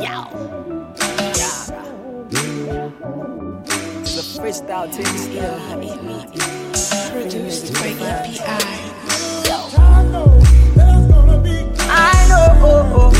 It's a freestyle thing still. Produced by EPI. I know.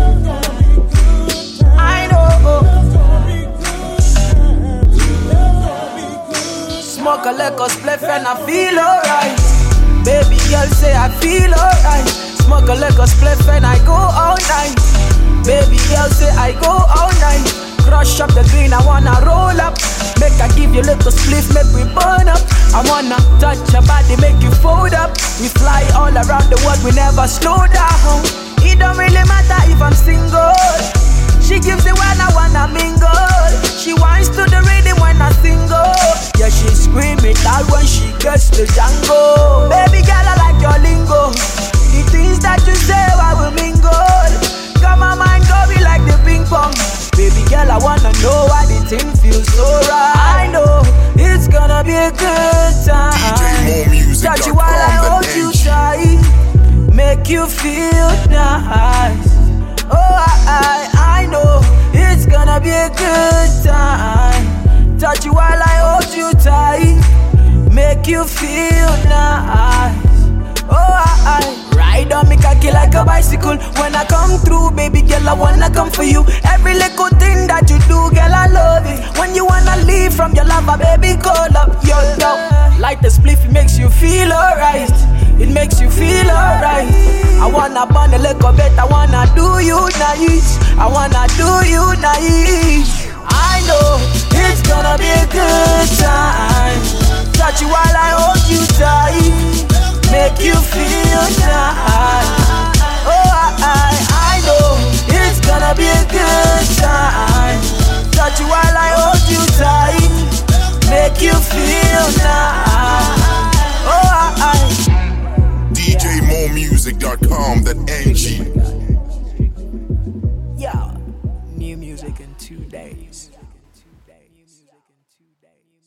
Smoke a liquor spliff and I feel alright. Baby girl say I feel alright. Smoke a liquor spliff and I go all night. Baby girl say I go all night. Crush up the green, I wanna roll up. Make I give you little spliff, make we burn up. I wanna touch your body, make you fold up. We fly all around the world, we never slow down. It don't really matter if I'm single. She gives it when I wanna mingle. She whines to the rhythm when I single. Yeah, she scream it out when she gets the jango. Baby girl, I like your lingo. The things that you say, I will mingle. Got my mind going like the ping pong. Baby girl, I wanna know why the thing feels so right. I know it's gonna be a good time. Touch you while I hold you tight, make you feel nice. Oh, I know it's gonna be a good time. Touch you while I hold you tight, make you feel nice. Oh, I ride on me cocky like a bicycle. When I come through, baby girl, I wanna come for you. Every little thing that you do, girl, I love it. When you wanna leave from your lover, baby, call up yo. Like the spliff, it makes you feel alright. It makes you feel alright. I wanna burn a little bit, I wanna do you nice. I wanna do you nice. I know it's gonna be a good time. Touch you while I hold you tight, make you feel nice. Oh, I know it's gonna be a good time. Touch you while I hold you tight, make you feel nice. Oh, DJMoremusic.com.ng. yeah, new music in 2 days.